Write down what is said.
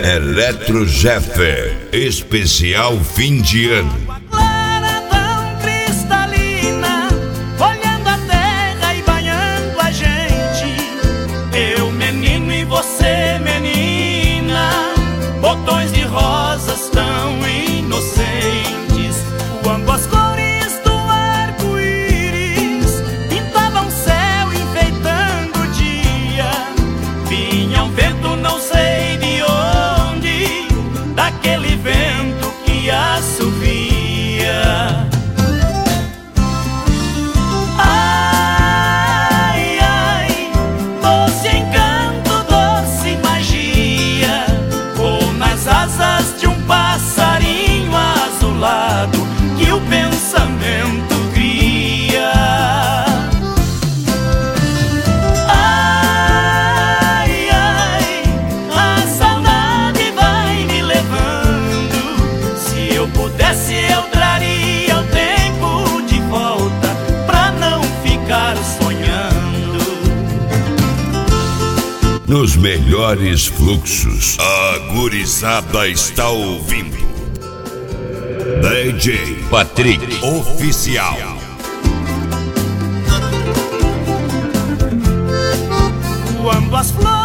Eletro Jeffer, especial fim de ano. Clara tão cristalina, olhando a terra e banhando a gente. Eu menino e você menina, botões de rosas tão inocentes. Quando as cores do arco-íris pintavam o céu enfeitando o dia, vinha um vento não sei de onde, daquele vento que assovia. Ai, ai, doce encanto, doce magia, ou nas asas de um passarinho azulado que o pensamento cria. Ai, ai, a saudade vai me levando. Se eu pudesse eu traria o tempo de volta pra não ficar sonhando. Nos melhores fluxos, a gurizada está ouvindo. DJ Patrick Oficial. Quando as flores